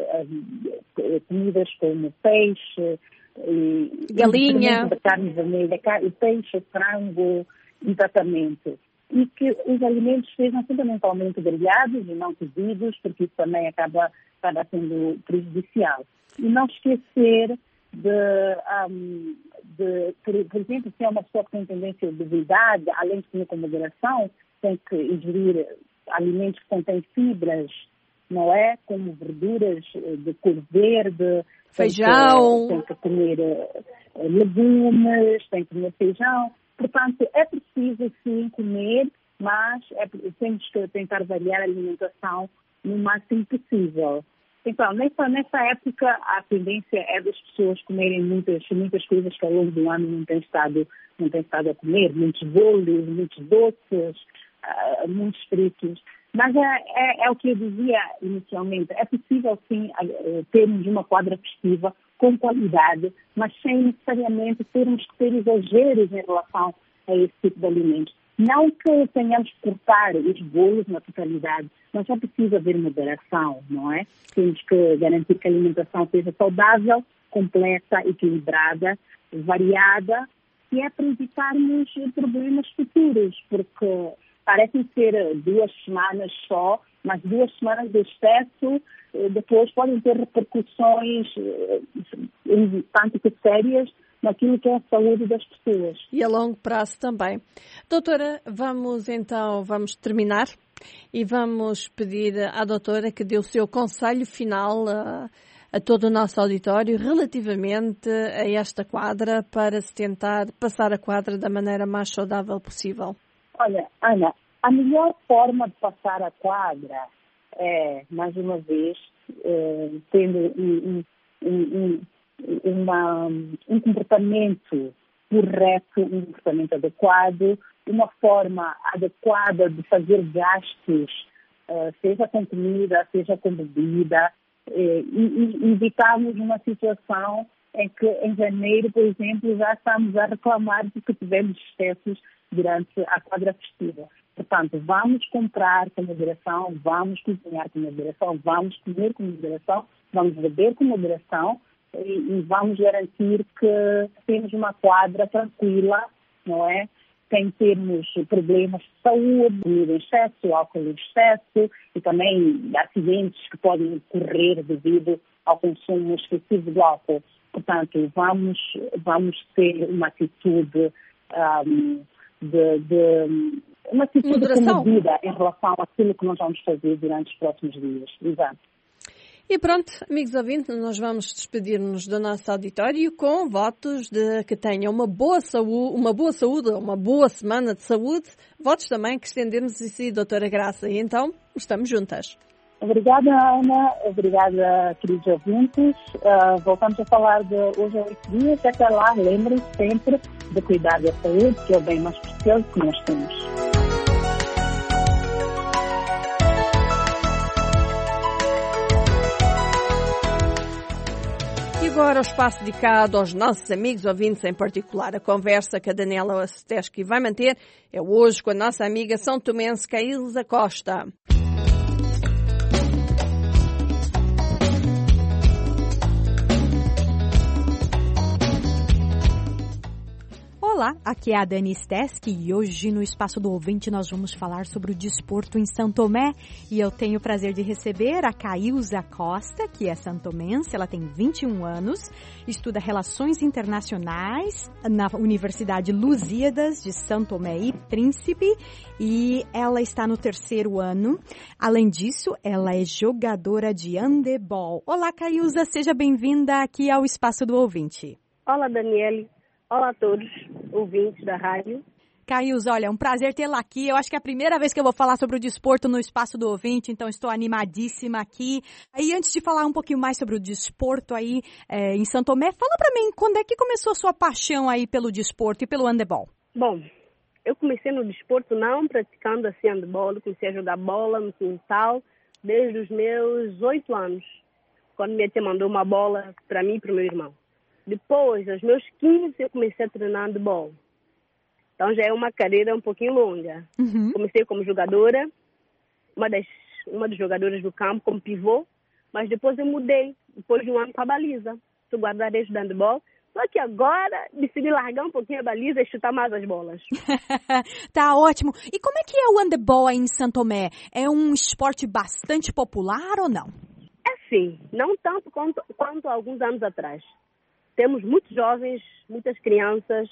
comidas como peixe, e, galinha, de carne vermelha, peixe, frango, exatamente. E que os alimentos sejam fundamentalmente grelhados e não cozidos, porque isso também acaba, acaba sendo prejudicial. E não esquecer de, um, de por, por exemplo, se é uma pessoa que tem tendência de obesidade, além de comer com moderação, tem que ingerir alimentos que contêm fibras, não é? Como verduras de cor verde, feijão, tem que, tem que comer uh, legumes, tem que comer feijão. Portanto, é preciso sim comer, mas é, temos que tentar variar a alimentação no máximo possível. Então, nessa, nessa época, a tendência é das pessoas comerem muitas, muitas coisas que ao longo do ano não têm estado, não têm estado a comer, muitos bolos, muitos doces, uh, muitos fritos. Mas é, é, é o que eu dizia inicialmente, é possível sim termos uma quadra festiva com qualidade, mas sem necessariamente termos que ter exageros em relação a esse tipo de alimentos. Não que tenhamos que cortar os bolos na totalidade, mas é preciso haver moderação, não é? Temos que garantir que a alimentação seja saudável, completa, equilibrada, variada, e é para evitarmos problemas futuros, porque parecem ser duas semanas só, mas duas semanas de excesso depois podem ter repercussões tanto que sérias naquilo que é a saúde das pessoas. E a longo prazo também. Doutora, vamos então, vamos terminar e vamos pedir à doutora que dê o seu conselho final a, a todo o nosso auditório relativamente a esta quadra para se tentar passar a quadra da maneira mais saudável possível. Olha, Ana, a melhor forma de passar a quadra é, mais uma vez, é, tendo um, um, um, uma, um comportamento correto, um comportamento adequado, uma forma adequada de fazer gastos, é, seja com comida, seja com bebida, é, e, e evitarmos uma situação em que em janeiro, por exemplo, já estamos a reclamar de que tivemos excessos durante a quadra festiva. Portanto, vamos comprar com moderação, vamos cozinhar com moderação, vamos comer com moderação, vamos beber com moderação e, e vamos garantir que temos uma quadra tranquila, não é? Sem termos problemas de saúde, comida em excesso, álcool em excesso e também acidentes que podem ocorrer devido ao consumo excessivo de álcool. Portanto, vamos, vamos ter uma atitude um, de... de uma atitude comedida em relação àquilo que nós vamos fazer durante os próximos dias. Exato. E pronto, amigos ouvintes, nós vamos despedir-nos do nosso auditório com votos de que tenham uma boa saúde, uma boa saúde, uma boa semana de saúde. Votos também que estendemos e sim, doutora Graça. E então, estamos juntas. Obrigada, Ana. Obrigada, queridos ouvintes. Uh, voltamos a falar de hoje a oito dias. Até lá, lembrem-se sempre de cuidar da saúde, que é o bem mais precioso que nós temos. E agora o espaço dedicado aos nossos amigos ouvintes, em particular a conversa que a Daniela Osteschi vai manter é hoje com a nossa amiga são tomense Caílza Costa. Olá, aqui é a Dani Steski e hoje no Espaço do Ouvinte nós vamos falar sobre o desporto em São Tomé e eu tenho o prazer de receber a Cailza Costa, que é santomense, ela tem vinte e um anos, estuda Relações Internacionais na Universidade Lusíadas de São Tomé e Príncipe e ela está no terceiro ano. Além disso, ela é jogadora de handebol. Olá, Cailza, seja bem-vinda aqui ao Espaço do Ouvinte. Olá, Daniele. Olá a todos, ouvintes da rádio. Cailza, olha, é um prazer tê-la aqui. Eu acho que é a primeira vez que eu vou falar sobre o desporto no Espaço do Ouvinte, então estou animadíssima aqui. Aí, antes de falar um pouquinho mais sobre o desporto aí é, em São Tomé, fala pra mim, quando é que começou a sua paixão aí pelo desporto e pelo handebol? Bom, eu comecei no desporto não praticando assim handebol, eu comecei a jogar bola no quintal desde os meus oito anos, quando minha tia mandou uma bola para mim e para o meu irmão. Depois, aos meus quinze, eu comecei a treinar handebol. Então, já é uma carreira um pouquinho longa. Uhum. Comecei como jogadora, uma das, uma das jogadoras do campo, como pivô, mas depois eu mudei, depois de um ano, para a baliza. Sou guarda-redes do handebol, só que agora decidi largar um pouquinho a baliza e chutar mais as bolas. Tá ótimo. E como é que é o handebol aí em São Tomé? É um esporte bastante popular ou não? É sim, não tanto quanto, quanto há alguns anos atrás. Temos muitos jovens, muitas crianças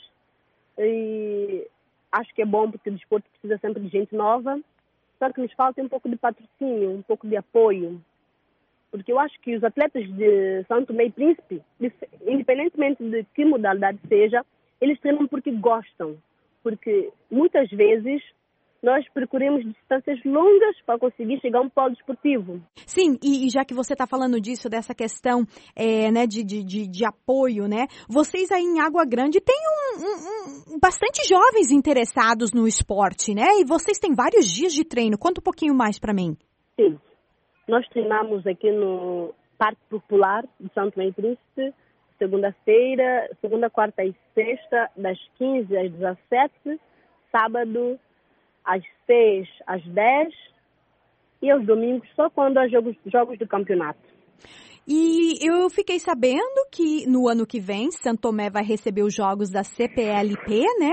e acho que é bom porque o desporto precisa sempre de gente nova, só que nos falta um pouco de patrocínio, um pouco de apoio. Porque eu acho que os atletas de São Tomé e Príncipe, independentemente de que modalidade seja, eles treinam porque gostam. Porque muitas vezes nós percorremos distâncias longas para conseguir chegar a um polo desportivo. Sim, e, e já que você está falando disso, dessa questão é, né, de, de, de, de apoio, né? Vocês aí em Água Grande têm um, um, um, bastante jovens interessados no esporte, né? E vocês têm vários dias de treino. Conta um pouquinho mais para mim. Sim, nós treinamos aqui no Parque Popular de São Tomé e Príncipe, segunda-feira, segunda, quarta e sexta, das quinze às dezessete, sábado às seis, às dez e aos domingos só quando há jogos, jogos do campeonato. E eu fiquei sabendo que no ano que vem São Tomé vai receber os jogos da C P L P, né?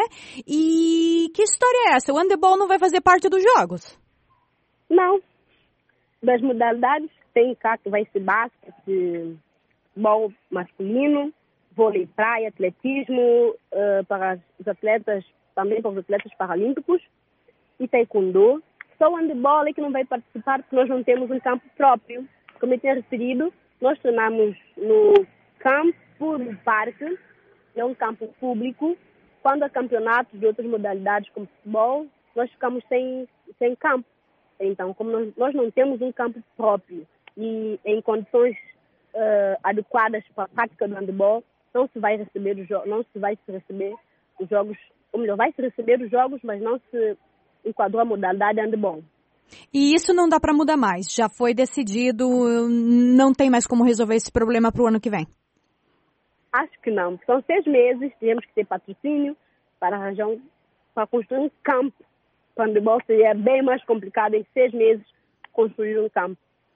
E que história é essa? O handebol não vai fazer parte dos jogos? Não. Das modalidades tem cá que vai ser basquete, futebol masculino, vôlei praia, atletismo, uh, para os atletas, também para os atletas paralímpicos, e taekwondo. Só o handebol é que não vai participar porque nós não temos um campo próprio. Como eu tinha referido, nós treinamos no campo do parque, é um campo público. Quando há campeonatos de outras modalidades como futebol, nós ficamos sem, sem campo. Então, como nós, nós não temos um campo próprio e em condições uh, adequadas para a prática do handebol, não se vai receber os jo- não se vai se receber os jogos, ou melhor, vai se receber os jogos, mas não se enquadrou a modalidade handebol. E isso não dá para mudar mais? Já foi decidido, não tem mais como resolver esse problema para o ano que vem? Acho que não. São seis meses, temos que ter patrocínio para arranjar um, para construir um campo. O handebol seria bem mais complicado em seis meses construir um campo.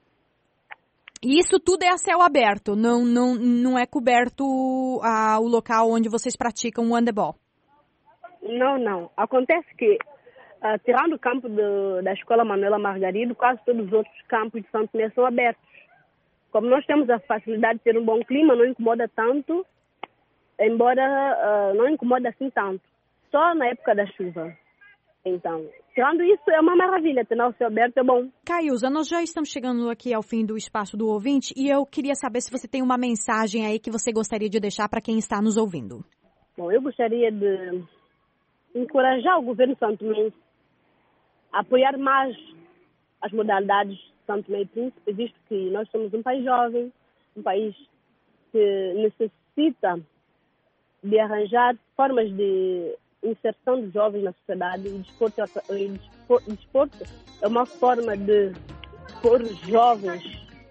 E isso tudo é a céu aberto, não, não, não é coberto ah, o local onde vocês praticam o handebol? Não, não. Acontece que Uh, tirando o campo do, da Escola Manuela Margarido, quase todos os outros campos de São Tomé são abertos. Como nós temos a facilidade de ter um bom clima, não incomoda tanto, embora uh, não incomoda assim tanto. Só na época da chuva. Então, tirando isso, é uma maravilha. Ter o céu aberto é bom. Cailza, nós já estamos chegando aqui ao fim do Espaço do Ouvinte e eu queria saber se você tem uma mensagem aí que você gostaria de deixar para quem está nos ouvindo. Bom, eu gostaria de encorajar o governo santomense a apoiar mais as modalidades de São Tomé e Príncipe, visto que nós somos um país jovem, um país que necessita de arranjar formas de inserção dos jovens na sociedade. O desporto, o desporto é uma forma de pôr os jovens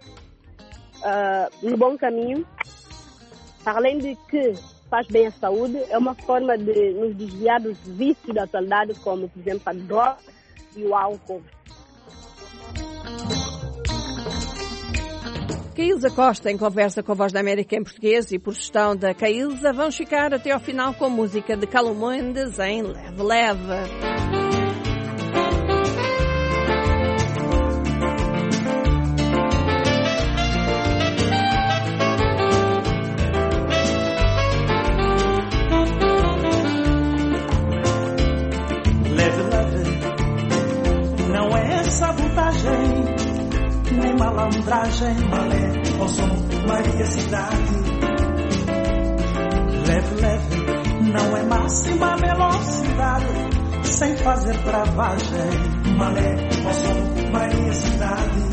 uh, no bom caminho, além de que faz bem à saúde, é uma forma de nos desviar dos vícios da atualidade, como, por exemplo, a droga e o álcool. Caílza Costa, em conversa com a Voz da América em português e por gestão da Caílza, vamos ficar até ao final com a música de Carlos Mendes em Leve Leve. Nem malandragem, malé, ó som, Maria Cidade. Leve, leve, não é máxima velocidade, sem fazer travagem, malé, ó som, Maria Cidade.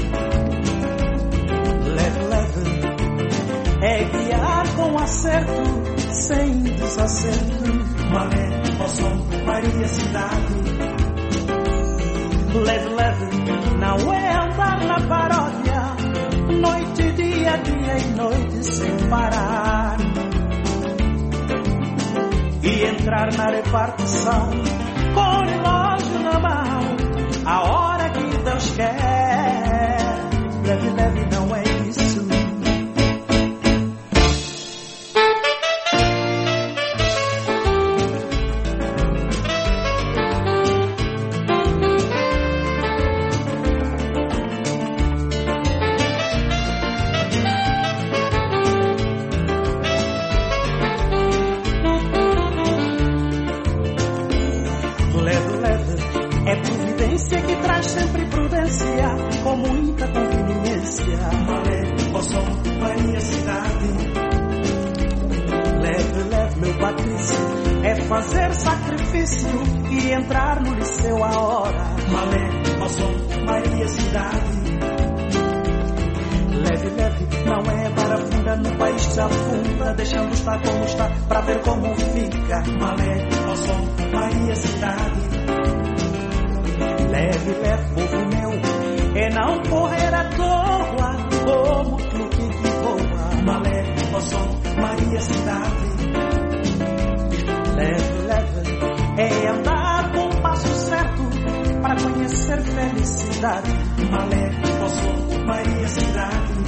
Leve, leve, é guiar com acerto, sem desacerto, malé, ó som, Maria Cidade. Leve, leve, não é andar na paródia, noite, dia, dia e noite sem parar. E entrar na repartição com o relógio na mão, a hora que Deus quer. Leve, leve, não é isso. Sempre prudência, com muita conveniência. Malé, ó som, Maria Cidade. Leve, leve, meu Patrício, é fazer sacrifício e entrar no liceu a hora. Malé, ó som, Maria Cidade. Leve, leve, não é barafunda no país que se afunda, deixando estar como está, pra ver como fica. Malé, ó som, Maria Cidade. Leve, leve, povo meu, é não correr à toa, como truque que voa. Malé, ó som, Maria Cidade. Leve, leve, é andar com o passo certo, para conhecer felicidade. Malé, ó som, Maria Cidade.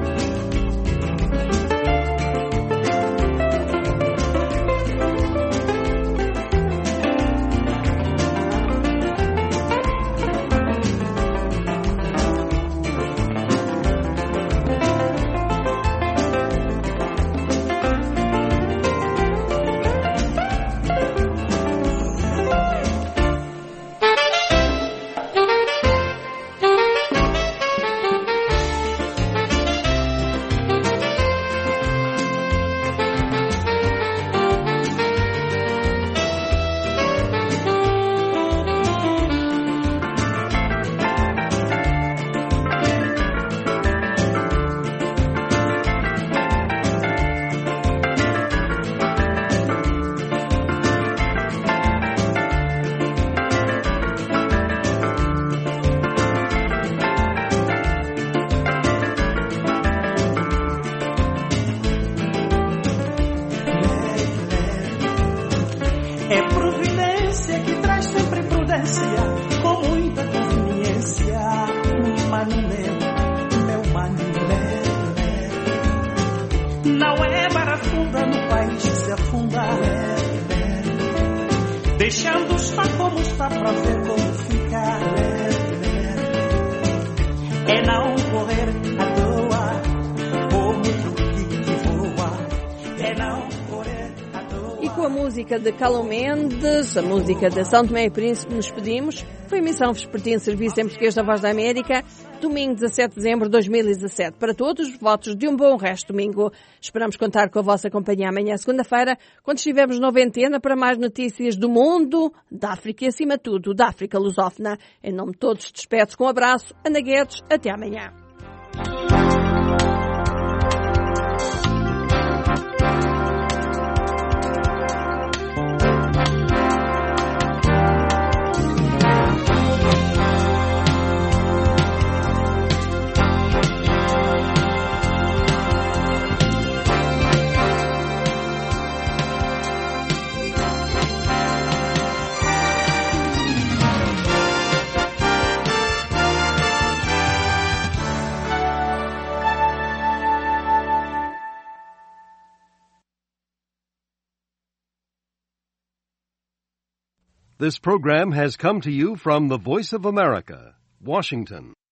Deixando estar como está pra ver como fica. É não correr à toa, como truque que voa. É não correr à toa. E com a música de Carlos Mendes, a música de São Tomé e Príncipe, nos pedimos. Foi a emissão Vespertino Serviço em Português da Voz da América, domingo dezassete de dezembro de dois mil e dezassete. Para todos, votos de um bom resto de domingo. Esperamos contar com a vossa companhia amanhã, segunda-feira, quando estivermos na Noventena, para mais notícias do mundo, da África e, acima de tudo, da África lusófona. Em nome de todos, despeço com um abraço. Ana Guedes, até amanhã. This program has come to you from the Voice of America, Washington.